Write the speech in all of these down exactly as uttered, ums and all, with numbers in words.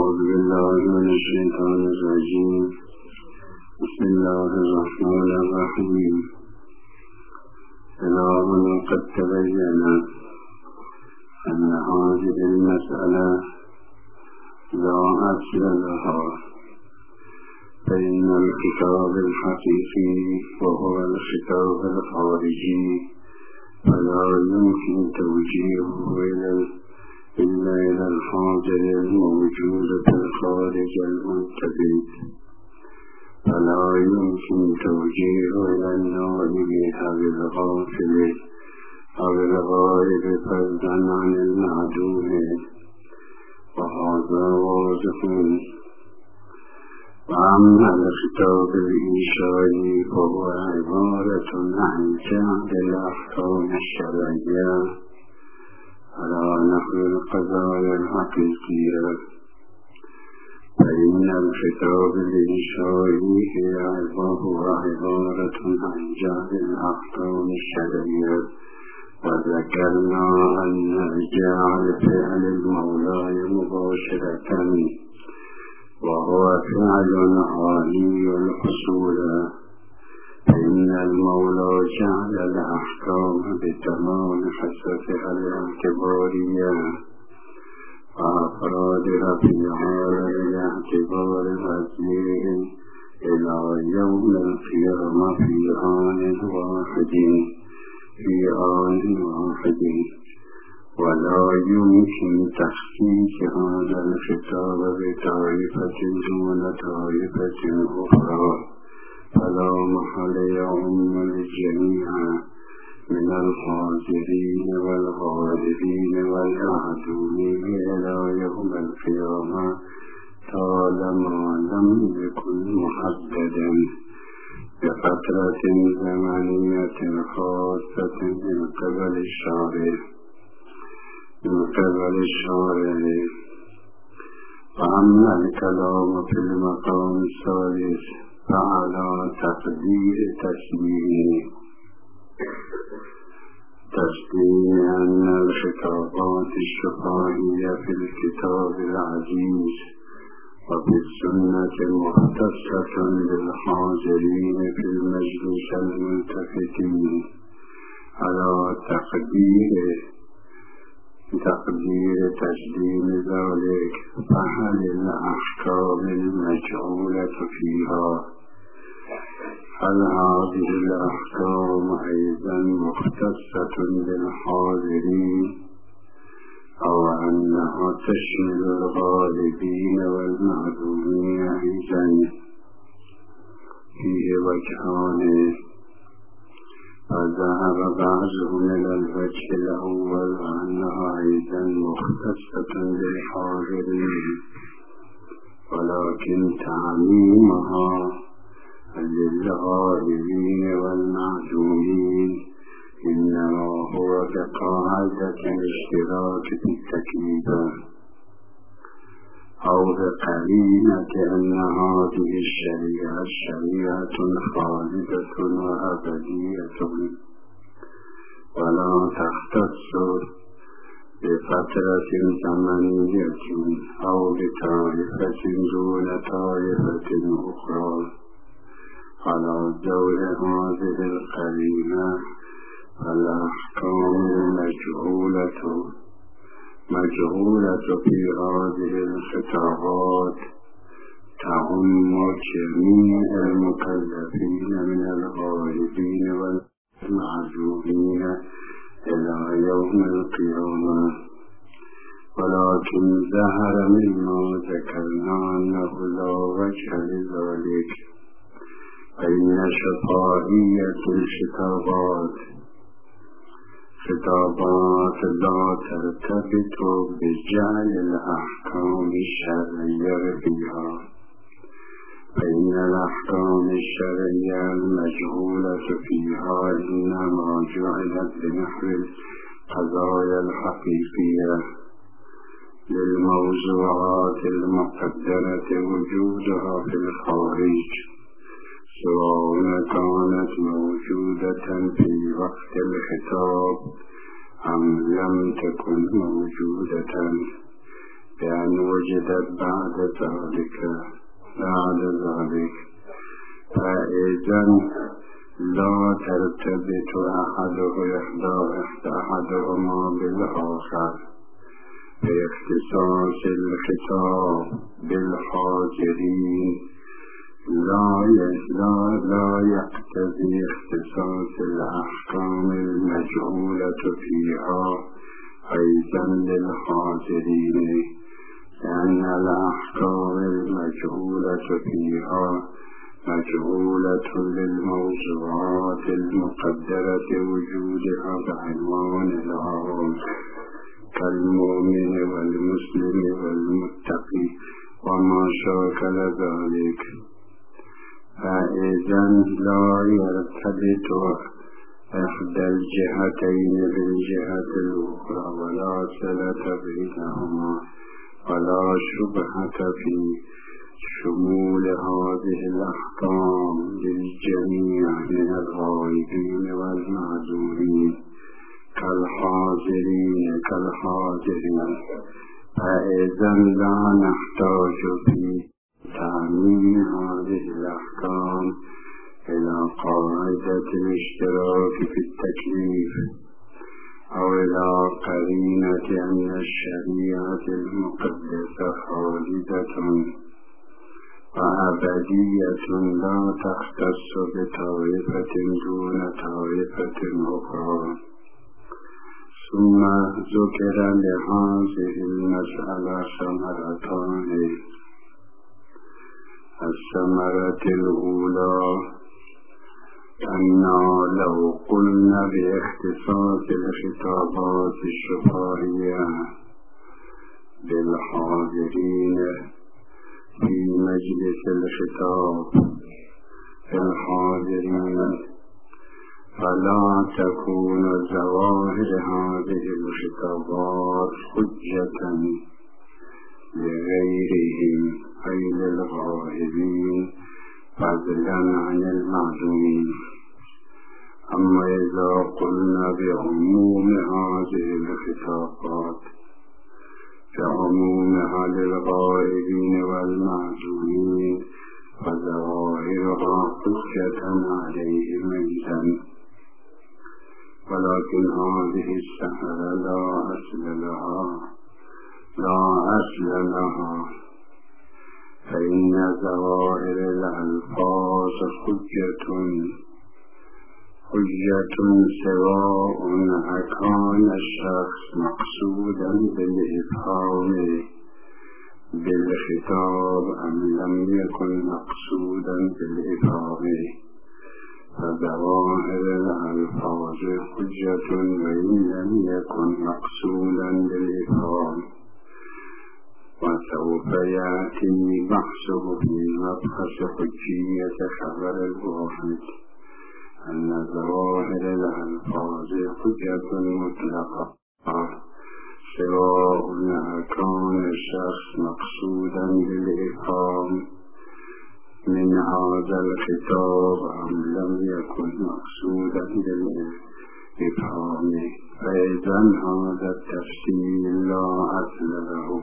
أعوذ بالله من الشيطان الرجيم. بسم الله الرحمن الرحيم. كلام قد تبين أن هذه المسألة لا أصل لها، فإن الخطاب الحقيقي وهو الخطاب الخارجي فلا يمكن توجيهه إلا إلى الحاضر الموجود في الخارج المنتبه، فلا يمكن توجيهه إلى النائب أو الغافل أو الغائب فضلا عن المعدوم، وهذا واضح. وأما الخطاب الإنشائي فهو عبارة عن جعل الأحكام الشرعية على نحو القضايا الحقيقية، فإن الخطاب الإنشائي هو عبارة عن جعل الأحكام الشرعية. وذكرنا أن جعل فعل المولى مباشرة وهو فعل عالي الحصول، فإن المولى جعل الأحكام بتمام حساسها الاعتبارية وأفرادها في عالم الاعتبار الوزير إلى يوم القيامة في آن واحد في آن واحد، ولا يمكن تخصيص هذا الخطاب بطائفة دون طائفة أخرى، فلا محل يعم الجميع من الحاضرين والغائبين والمعدومين إلى يوم القيامة طالما لم يكن محددا بفترة زمنية خاصة من قبل الشارع من قبل الشارع. وأما الكلام في المقام الثالث فعلى تقدير تسليم تسليم أن الخطابات الشفاهية في الكتاب العزيز وفي السنة مختصة بالحاضرين في المجلس الملتفتين على تقدير تقدير تسليم ذلك، فهل الأحكام المجعولة فيها هل هذه الأحكام أيضا مختصة بالحاضرين أو أنها تشمل الغالبين والمعدومين أيضا؟ فيه وجهان، فذهب بعضهم إلى الوجه الأول وأنها أيضا مختصة بالحاضرين، ولكن تعميمها للغائبين والمعدومين إنما هو بقاعدة الاشتراك في التكليف أو بقرينة أن هذه الشريعة شريعة خالدة وأبدية ولا تختص بفترة زمنية أو بطائفة دون طائفة أخرى. على ضوء هذه القرينة فالأحكام المجهولة مجهولة في هذه الخطابات تعم جميع المكلفين من الغائبين والمعدومين إلى يوم القيامة، ولكن ظهر مما ذكرنا أنه لا وجه لذلك، فإن شفاهية الخطابات خطابات لا ترتبط بجعل الأحكام الشرعية فيها، فإن الأحكام الشرعية المجهولة فيها إنما جعلت بنحو القضايا الحقيقية للموضوعات المقدرة وجودها في الخارج، سواء كانت موجودة في وقت الخطاب أم لم تكن موجودة، بأن وجدت بعد ذلك بعد ذلك فإذا لا ترتبط أحده أحدهما بالآخر باختصاص الخطاب بالحاضرين لا لا لا يقتضي اختصاص الأحكام المجهولة فيها أيضا للحاضرين، لأن الأحكام المجهولة فيها مجهولة للموضوعات المقدرة وجودها بعنوان العام كالمؤمن والمسلم والمتقي وما شاكل ذلك. فإذا لا يرتبط إحدى الجهتين بالجهة الأخرى ولا صلة بينهما ولا شبهة في شمول هذه الأحكام للجميع من الغائبين والمعذورين كالحاضرين كالحاضرين فإذا لا نحتاج في تعميم هذه الأحكام إلى قاعدة الاشتراك في التكليف أو إلى قرينة أن الشريعة المقدسة خالدة وأبدية لا تختص بطائفة دون طائفة أخرى. ثم ذكر لهذه المسألة ثمرتان. الثمرة الأولى أننا لو قلنا باختصاص الخطابات الشفاهية بالحاضرين في مجلس الخطاب في الحاضرين فلا تكون ظواهر هذه الخطابات حجة لغيرهم أي للغائبين فضلا عن المعدومين. أما إذا قلنا بعموم هذه الخطابات بعمومها للغائبين والمعدومين فظواهرها حجة عليهم أيضا، ولكن هذه السهرة لا أصل لها لا أصل لها فإن ظواهر الألفاظ حجة حجة سواء أكان الشخص مقصودا بالإفهام بالخطاب أم لم يكن مقصودا بالإفهام، فظواهر الألفاظ حجة وإن لم يكن مقصودا بالإفهام. وسوف يأتي بحثه في مبحث حجية خبر الواحد أن ظواهر الألفاظ حجة مطلقة سواء كان الشخص مقصودا بالإفهام من هذا الخطاب أم لم يكن مقصودا بالإفهام، فإذا هذا التفسير لا أصل له.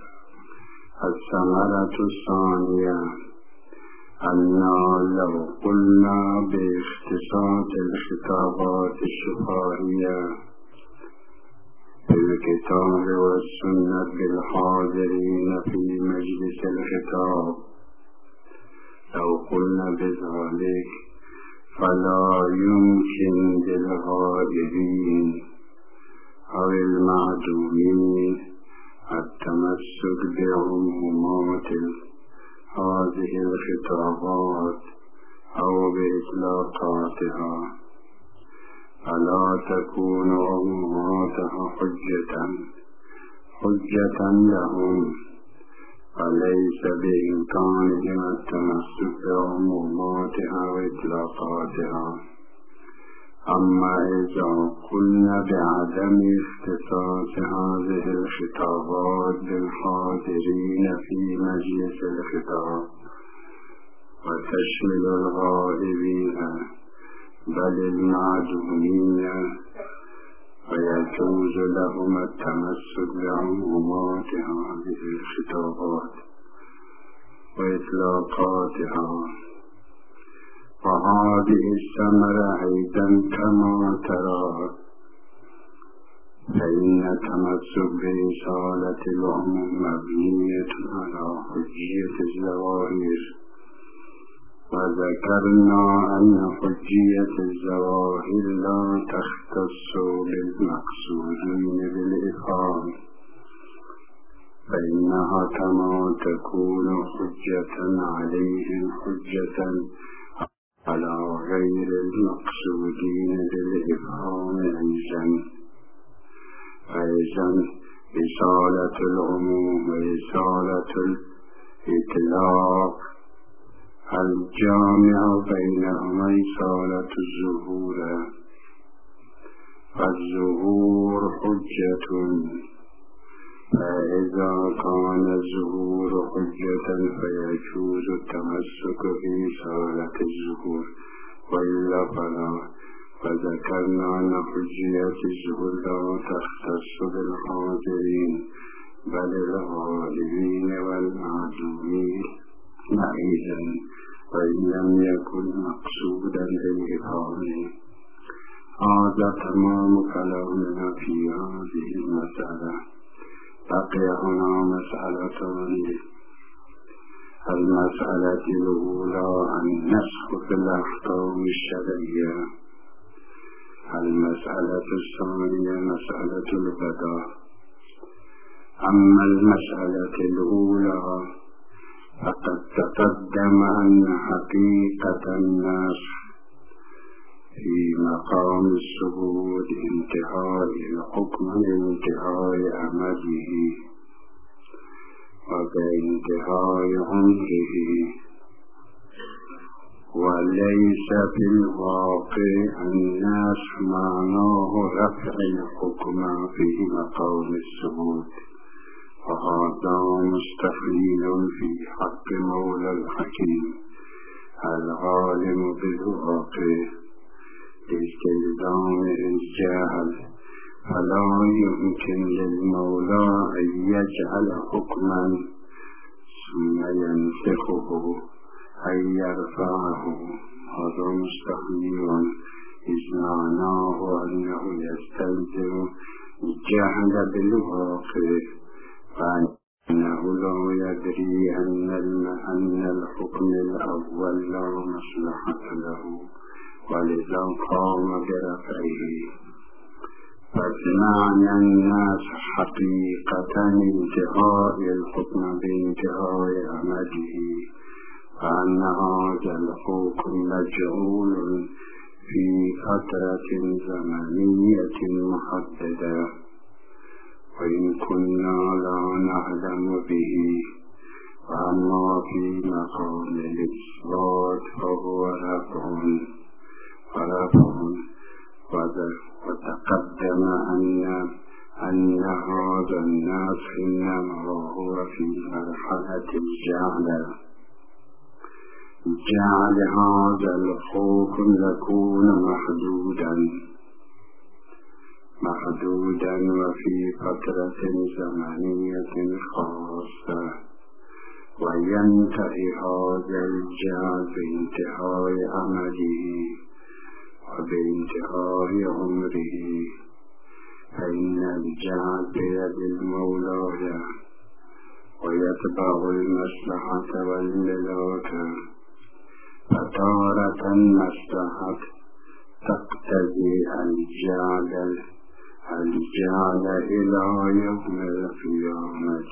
الثمرة الثانية أننا لو قلنا باختصاص الخطابات الشفاهية في الكتاب والسنة بالحاضرين في مجلس الخطاب لو قلنا بذلك فلا يمكن للغائبين أو المعدومين التمسك بعمومات هذه الخطابات أو بإطلاقاتها، فلا تكون عموماتها حجة حجة لهم، فليس بإمكانهم التمسك بعموماتها وإطلاقاتها. أما إذا قلنا بعدم اختصاص هذه الخطابات بالحاضرين في مجلس الخطاب وتشمل الغائبين بل المعدومين ويجوز لهم التمسك بعمومات هذه الخطابات وإطلاقاتها. وهذه الثمرة أيضا كما ترى، فإن التمسك برسالة العموم مبنية على حجية الظواهر، وذكرنا أن حجية الظواهر لا تختص بالمقصودين بالإفهام، فإنها كما تكون حجة عليهم حجة على غير المقصودين بالإفهام أيضا. أيضا رسالة العموم ورسالة الإطلاق الجامع بينهما رسالة الظهور، فالظهور حجة، فإذا كان الظهور حجة فيجوز التمسك برسالة الظهور، وإلا فلا. فذكرنا أن حجية الظهور لا تختص بالحاضرين بل الغائبين والمعدومين أيضا، وإن لم يكن مقصودا للإفهام. هذا تمام كلامنا في هذه المسألة. بقي هنا مسألتان: المسألة الأولى النسخ في الأحكام الشرعية، المسألة الثانية مسألة البداء. أما المسألة الأولى فقد تقدم أن حقيقة النسخ في مقام الثبوت انتهاء الحكم لانتهاء أمده وبانتهاء عمره، وليس في الواقع النسخ معناه رفع الحكم في مقام الثبوت، وهذا مستحيل في حق مولى الحكيم العالم بالواقع لاستلزام الجهل، فلا يمكن للمولى أن يجعل حكما ثم ينسخه أن يرفعه. هذا مستحيل، إذ معناه أنه يستلزم الجهل بالواقع، فإنه لا يدري أن أن الحكم الأول لا مصلحة له، ولذا قام برفعه. فمعنى الناس حقيقة انتهاء الحكم بانتهاء أمده، فأن هذا الحكم مجعول في فترة زمنية محددة، وإن كنا لا نعلم به. وأما في مقام الإثبات فهو رفع ورفع، وتقدم أن أن هذا الناس إنما هو في مرحلة الجعل. جعل هذا الحكم يكون محدودا محدودا وفي فترة زمنية خاصة، وينتهي هذا الجعل بانتهاء أمده وبانتهاء عمره، فإن الجعل بيد المولى ويتبع المصلحة والملاكة. فتارة المصلحة تقتضي الجعل الجعل إلى يوم القيامة،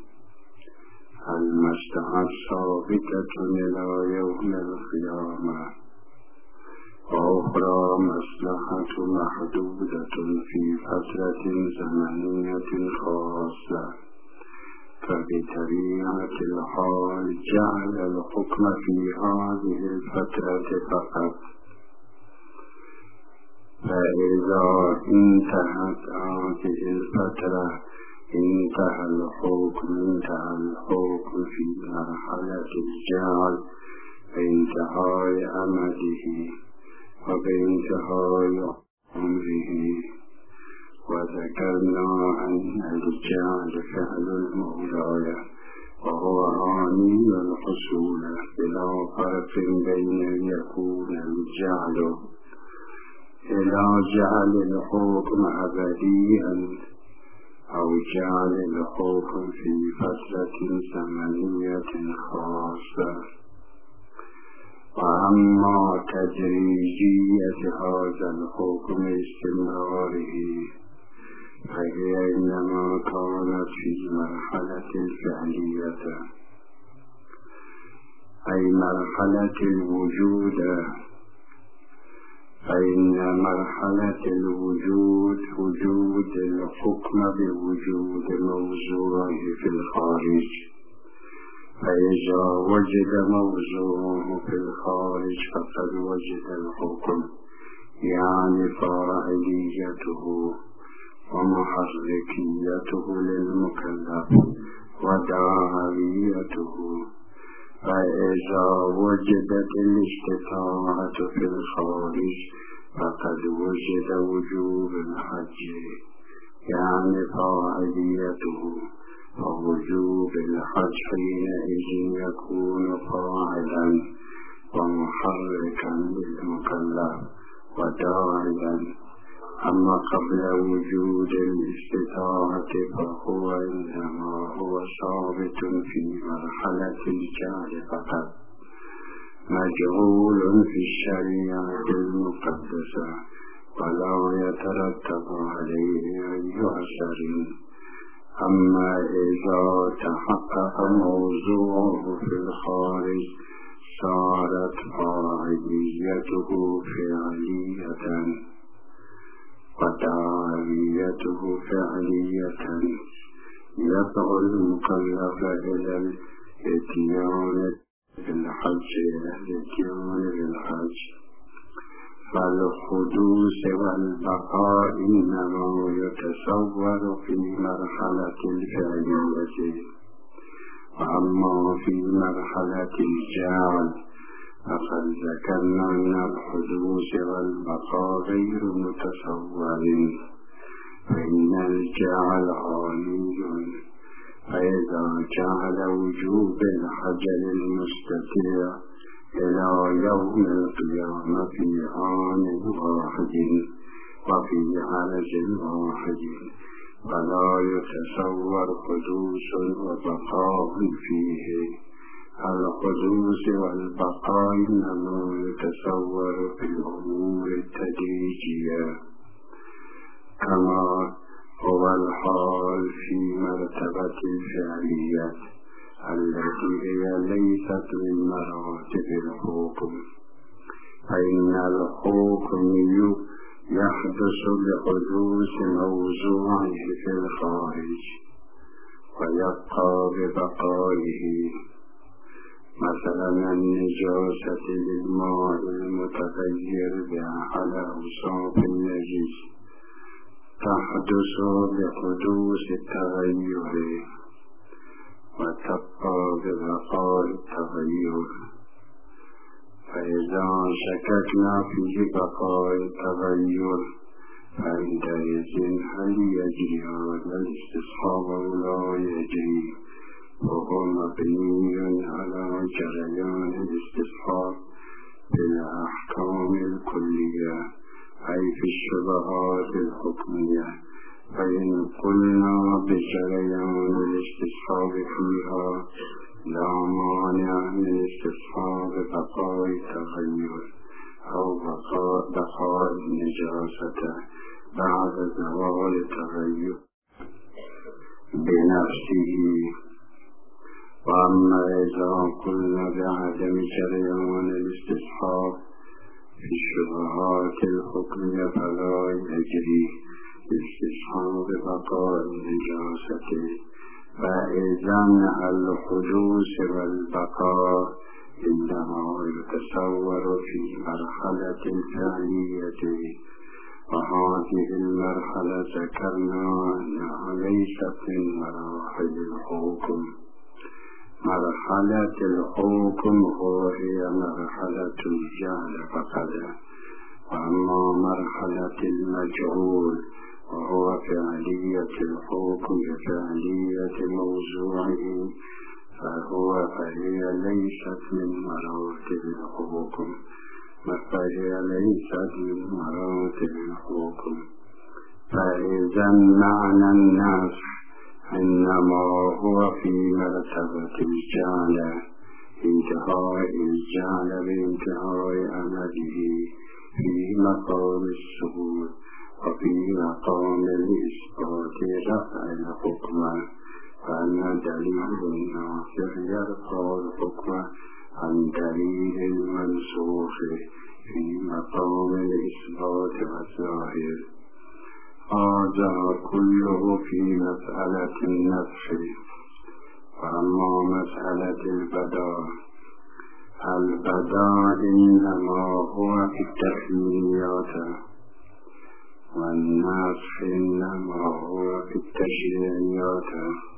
المصلحة ثابتة إلى يوم القيامة، وأخرى مصلحة محدودة في فترة زمنية خاصة. فبطبيعة الحال جعل الحكم في هذه الفترة فقط، فإذا انتهت هذه الفترة انتهى الحكم انتهى الحكم في مرحلة الجعل بانتهاء أمده وبانتهاء عمره. وذكرنا أن الجعل فعل المولى وهو عاني الحصول بلا فرق بين يكون الجعل إلى جعل الحكم أبديا أو جعل الحكم في فترة زمنية خاصة. وأما تدريجية هذا الحكم استمراره فهي إنما كانت في مرحلة الفعلية أي مرحلة الوجود، فإن مرحلة الوجود وجود الحكم بوجود موضوعه في الخارج، فإذا وجد موضوعه في الخارج فقد وجد الحكم، يعني فاعليته ومحركيته للمكلف وداعيته. فإذا وجدت الاستطاعة في الخارج فقد وجد وجوب الحج، يعني فاعليته، فوجوب الحج حينئذ يكون فاعلا ومحركا للمكلف وداعيا. أما قبل وجود الاستطاعة فهو إنما هو ثابت في مرحلة الجعل فقط، مجعول في الشريعة المقدسة ولا يترتب عليه أي أثر. أما إذا تحقق موضوعه في الخارج صارت فاعليته فعلية وداعيته فعلية، يدعو المكلف إلى الاتيان بالحج إلى الاتيان بالحج. فالحدوث والبقاء إنما يتصور في مرحلة الفعلية. وأما في مرحلة الجعل فقد ذكرنا أن الحدوث والبقاء غير متصور، فإن الجعل عالي، فإذا جعل وجوب الحجر المستطيع إلى يوم القيامة في آن واحد وفي عرج واحد فلا يتصور حدوث وبقاء فيه. الحدوث والبقاء إنما يتصور في الأمور التدريجية كما هو الحال في مرتبة الفعلية التي هي ليست من مراتب الحكم. فإن الحكم يحدث بحدوث موضوعه في الخارج ويبقى ببقائه، مثلا النجاسة للماء المتغير بأحد أوصاف النجس تحدث بحدوث التغير وتبقى ببقاء التغير. فإذا شككنا في بقاء التغير فعندئذ هل يجري هذا الاستصحاب أو لا يجري؟ وهو مبني على جريان الاستصحاب بالأحكام الكلية أي في الشبهات الحكمية. فإن قلنا بجريان الاستصحاب فيها لا مانع من استصحاب بقاء التغير أو بقاء بقاء النجاسة بعد زوال التغير بنفسه. وأما إذا قلنا بعدم جريان الاستصحاب في الشبهات الحكمية فلا يجري استصحاب بقاء النجاسة. فإذا الحدوث والبقاء إنما يتصور في مرحلة الفعلية، وهذه المرحلة ذكرنا أنها ليست من مراحل الحكم. مرحلة الحكم هي مرحلة الجهل فقط. وأما مرحلة المجهول وهو فعلية الحكم فعلية موضوعه، فهو فهي ليست من مراتب الحكم، فهي ليست من مراتب الحكم. فإذا معنى النسخ إنما هو في مرتبة الجعل، انتهاء الجعل بانتهاء أمده في مقام السهول، وفي مقام الإثبات رفع الحكم، فأن دليل الناصر يرفع الحكم عن دليل المنسوخ في مقام الإثبات والظاهر. هذا كله في مسألة النسخ. وأما مسألة البداء، البداء إنما هو في التكوينيات، والنسخ إنما هو في التشريعيات.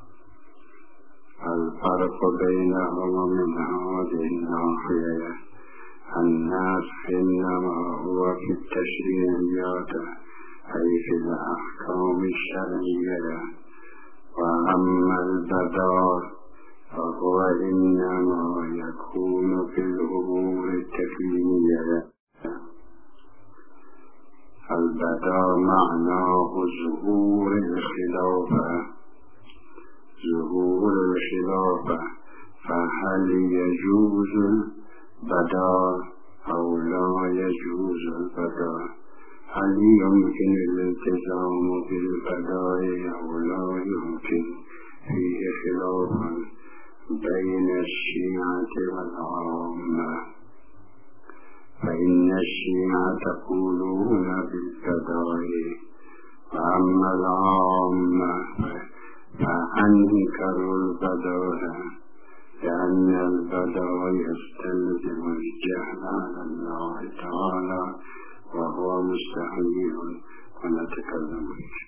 الفرق بينهما من هذه الناحية: النسخ إنما هو في التشريعيات أي في الأحكام الشرعية، وأما البداء فهو إنما يكون في الأمور التكوينية. البداء معناه ظهور الخلافة، ظهور الخلافة، فهل يجوز البداء أو لا يجوز البداء؟ هل يمكن الالتزام بالبداء أو لا يمكن؟ فيه خلاف بين الشيعة والعامة، فإن الشيعة يقولون بالبداء، وأما العامة فأنكروا البداء، لأن البداء يستلزم الجهل على الله تعالى وهو مستحيل، ونتكلم